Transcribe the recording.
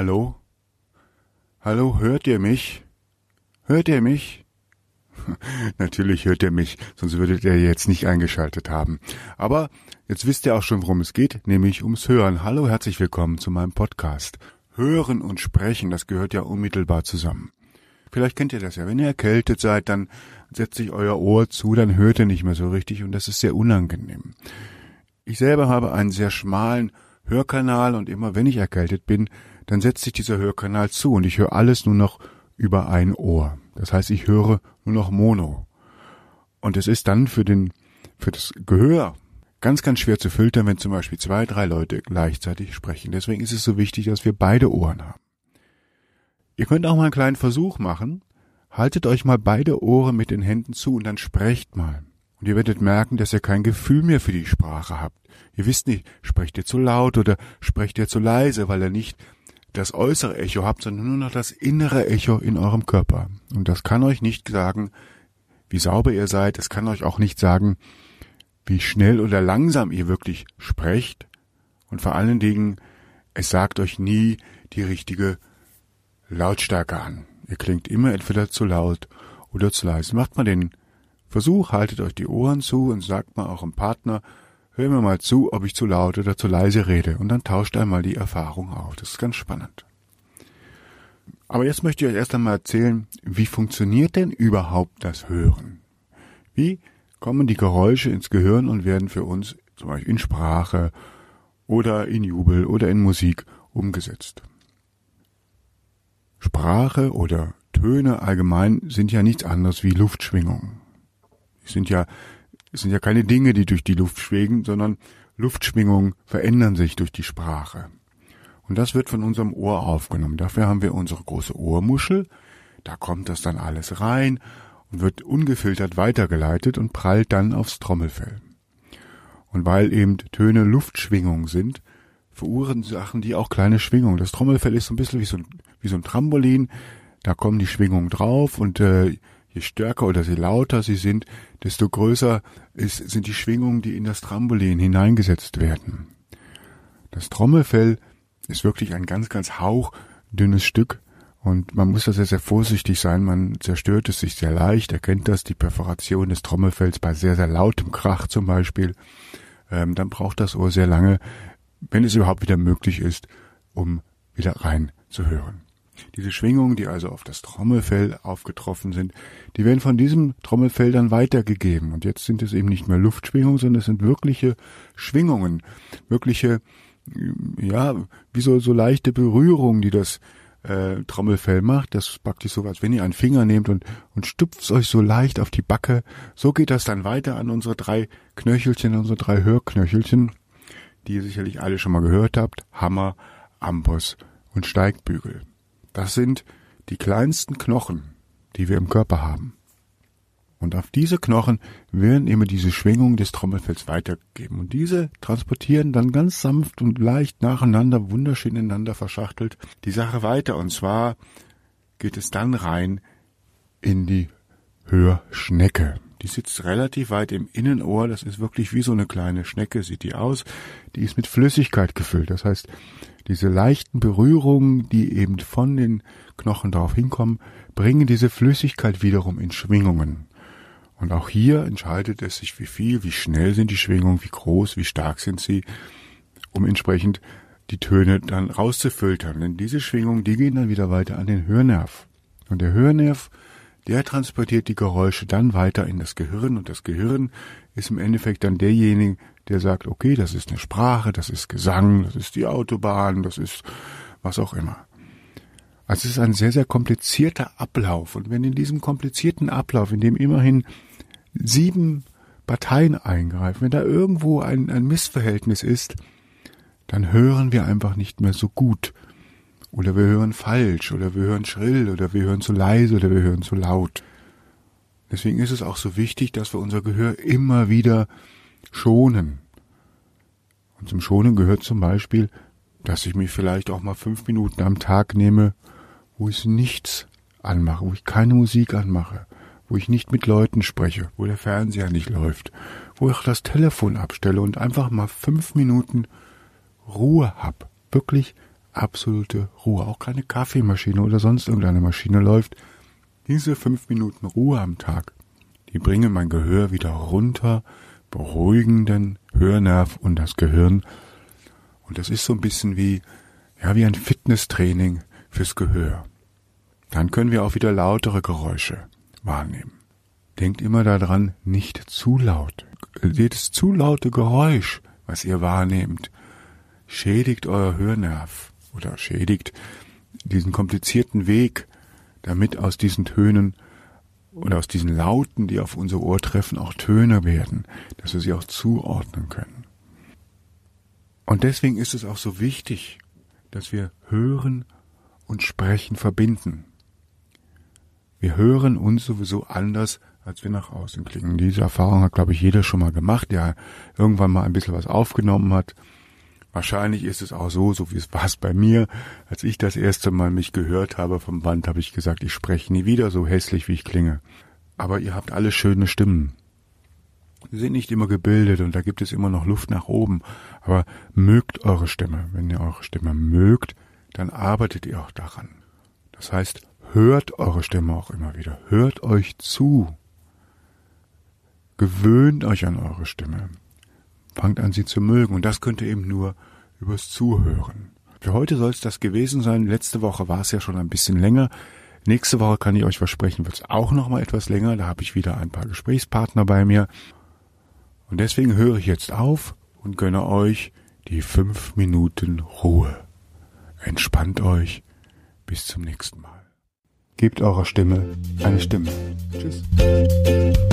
Hallo? Hallo, hört ihr mich? Hört ihr mich? Natürlich hört ihr mich, sonst würdet ihr jetzt nicht eingeschaltet haben. Aber jetzt wisst ihr auch schon, worum es geht, nämlich ums Hören. Hallo, herzlich willkommen zu meinem Podcast. Hören und Sprechen, das gehört ja unmittelbar zusammen. Vielleicht kennt ihr das ja, wenn ihr erkältet seid, dann setzt sich euer Ohr zu, dann hört ihr nicht mehr so richtig und das ist sehr unangenehm. Ich selber habe einen sehr schmalen Hörkanal und immer wenn ich erkältet bin, dann setzt sich dieser Hörkanal zu und ich höre alles nur noch über ein Ohr. Das heißt, ich höre nur noch Mono. Und es ist dann für das Gehör ganz, ganz schwer zu filtern, wenn zum Beispiel 2, 3 Leute gleichzeitig sprechen. Deswegen ist es so wichtig, dass wir beide Ohren haben. Ihr könnt auch mal einen kleinen Versuch machen. Haltet euch mal beide Ohren mit den Händen zu und dann sprecht mal. Und ihr werdet merken, dass ihr kein Gefühl mehr für die Sprache habt. Ihr wisst nicht, sprecht ihr zu laut oder sprecht ihr zu leise, weil ihr nicht das äußere Echo habt, sondern nur noch das innere Echo in eurem Körper. Und das kann euch nicht sagen, wie sauber ihr seid. Es kann euch auch nicht sagen, wie schnell oder langsam ihr wirklich sprecht. Und vor allen Dingen, es sagt euch nie die richtige Lautstärke an. Ihr klingt immer entweder zu laut oder zu leise. Macht mal den Versuch, haltet euch die Ohren zu und sagt mal auch dem Partner, hör mir mal zu, ob ich zu laut oder zu leise rede. Und dann tauscht einmal die Erfahrung auf. Das ist ganz spannend. Aber jetzt möchte ich euch erst einmal erzählen, wie funktioniert denn überhaupt das Hören? Wie kommen die Geräusche ins Gehirn und werden für uns zum Beispiel in Sprache oder in Jubel oder in Musik umgesetzt? Sprache oder Töne allgemein sind ja nichts anderes wie Luftschwingungen. Es sind ja keine Dinge, die durch die Luft schweben, sondern Luftschwingungen verändern sich durch die Sprache. Und das wird von unserem Ohr aufgenommen. Dafür haben wir unsere große Ohrmuschel. Da kommt das dann alles rein und wird ungefiltert weitergeleitet und prallt dann aufs Trommelfell. Und weil eben Töne Luftschwingungen sind, verursachen die auch kleine Schwingungen. Das Trommelfell ist so ein bisschen wie so ein Trampolin. Da kommen die Schwingungen drauf und je stärker oder je lauter sie sind, desto größer sind die Schwingungen, die in das Trampolin hineingesetzt werden. Das Trommelfell ist wirklich ein ganz, ganz hauchdünnes Stück und man muss da sehr, sehr vorsichtig sein. Man zerstört es sich sehr leicht. Ihr kennt das, die Perforation des Trommelfells bei sehr, sehr lautem Krach zum Beispiel. Dann braucht das Ohr sehr lange, wenn es überhaupt wieder möglich ist, um wieder rein zu hören. Diese Schwingungen, die also auf das Trommelfell aufgetroffen sind, die werden von diesem Trommelfell dann weitergegeben. Und jetzt sind es eben nicht mehr Luftschwingungen, sondern es sind wirkliche Schwingungen, wirkliche, ja, wie so leichte Berührungen, die das Trommelfell macht. Das ist praktisch so, als wenn ihr einen Finger nehmt und stupft euch so leicht auf die Backe. So geht das dann weiter an unsere 3 Knöchelchen, unsere 3 Hörknöchelchen, die ihr sicherlich alle schon mal gehört habt. Hammer, Amboss und Steigbügel. Das sind die kleinsten Knochen, die wir im Körper haben. Und auf diese Knochen werden immer diese Schwingungen des Trommelfells weitergegeben. Und diese transportieren dann ganz sanft und leicht nacheinander, wunderschön ineinander verschachtelt, die Sache weiter. Und zwar geht es dann rein in die Hörschnecke. Die sitzt relativ weit im Innenohr. Das ist wirklich wie so eine kleine Schnecke, sieht die aus. Die ist mit Flüssigkeit gefüllt. Das heißt, diese leichten Berührungen, die eben von den Knochen drauf hinkommen, bringen diese Flüssigkeit wiederum in Schwingungen. Und auch hier entscheidet es sich, wie schnell sind die Schwingungen, wie groß, wie stark sind sie, um entsprechend die Töne dann rauszufiltern. Denn diese Schwingungen, die gehen dann wieder weiter an den Hörnerv. Und der Hörnerv, der transportiert die Geräusche dann weiter in das Gehirn. Und das Gehirn ist im Endeffekt dann derjenige, der sagt, okay, das ist eine Sprache, das ist Gesang, das ist die Autobahn, das ist was auch immer. Also es ist ein sehr, sehr komplizierter Ablauf. Und wenn in diesem komplizierten Ablauf, in dem immerhin 7 Parteien eingreifen, wenn da irgendwo ein Missverhältnis ist, dann hören wir einfach nicht mehr so gut. Oder wir hören falsch, oder wir hören schrill, oder wir hören zu leise, oder wir hören zu laut. Deswegen ist es auch so wichtig, dass wir unser Gehör immer wieder schonen. Und zum Schonen gehört zum Beispiel, dass ich mich vielleicht auch mal 5 Minuten am Tag nehme, wo ich nichts anmache, wo ich keine Musik anmache, wo ich nicht mit Leuten spreche, wo der Fernseher nicht läuft, wo ich das Telefon abstelle und einfach mal 5 Minuten Ruhe habe. Wirklich absolute Ruhe. Auch keine Kaffeemaschine oder sonst irgendeine Maschine läuft. Diese 5 Minuten Ruhe am Tag, die bringen mein Gehör wieder runter, beruhigen den Hörnerv und das Gehirn. Und das ist so ein bisschen wie ein Fitnesstraining fürs Gehör. Dann können wir auch wieder lautere Geräusche wahrnehmen. Denkt immer daran, nicht zu laut. Jedes zu laute Geräusch, was ihr wahrnehmt, schädigt euer Hörnerv oder schädigt diesen komplizierten Weg, damit aus diesen Tönen oder aus diesen Lauten, die auf unser Ohr treffen, auch Töne werden, dass wir sie auch zuordnen können. Und deswegen ist es auch so wichtig, dass wir Hören und Sprechen verbinden. Wir hören uns sowieso anders, als wir nach außen klingen. Diese Erfahrung hat, glaube ich, jeder schon mal gemacht, der irgendwann mal ein bisschen was aufgenommen hat. Wahrscheinlich ist es auch so wie es war bei mir. Als ich das erste Mal mich gehört habe vom Band, habe ich gesagt, ich spreche nie wieder so hässlich, wie ich klinge. Aber ihr habt alle schöne Stimmen. Sie sind nicht immer gebildet und da gibt es immer noch Luft nach oben. Aber mögt eure Stimme. Wenn ihr eure Stimme mögt, dann arbeitet ihr auch daran. Das heißt, hört eure Stimme auch immer wieder. Hört euch zu. Gewöhnt euch an eure Stimme. Fangt an, sie zu mögen. Und das könnt ihr eben nur übers Zuhören. Für heute soll es das gewesen sein. Letzte Woche war es ja schon ein bisschen länger. Nächste Woche, kann ich euch versprechen, wird es auch noch mal etwas länger. Da habe ich wieder ein paar Gesprächspartner bei mir. Und deswegen höre ich jetzt auf und gönne euch die 5 Minuten Ruhe. Entspannt euch. Bis zum nächsten Mal. Gebt eurer Stimme eine Stimme. Tschüss.